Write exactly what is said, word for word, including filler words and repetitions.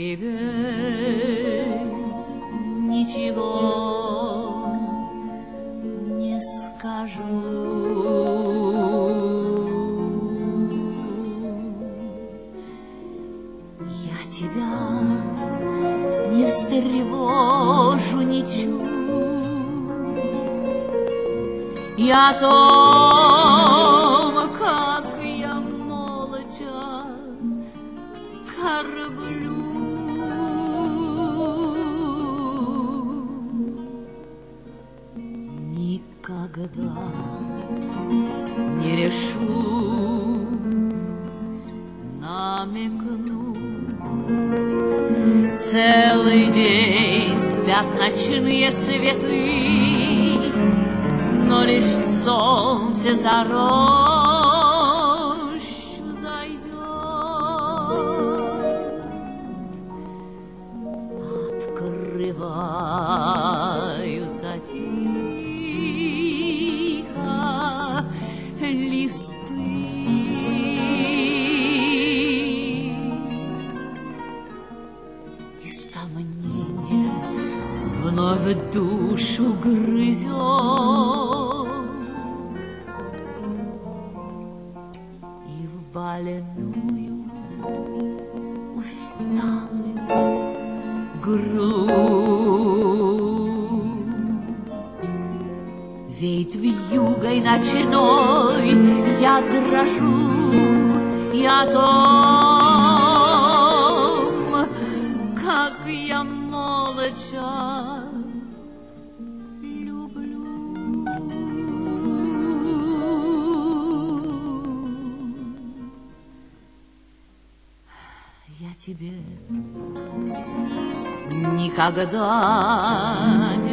тебе ничего не скажу. Я тебя не встревожу ничуть. Я о том, как я молча скорблю. Никогда не решусь намекнуть. Целый день спят ночные цветы, но лишь солнце за рощу зайдет, открываются тихо листы, и сомнение вновь душу грызет. Больную, усталую грудь веет вьюгой ночной, я дрожу и о том, как я молча тебе никогда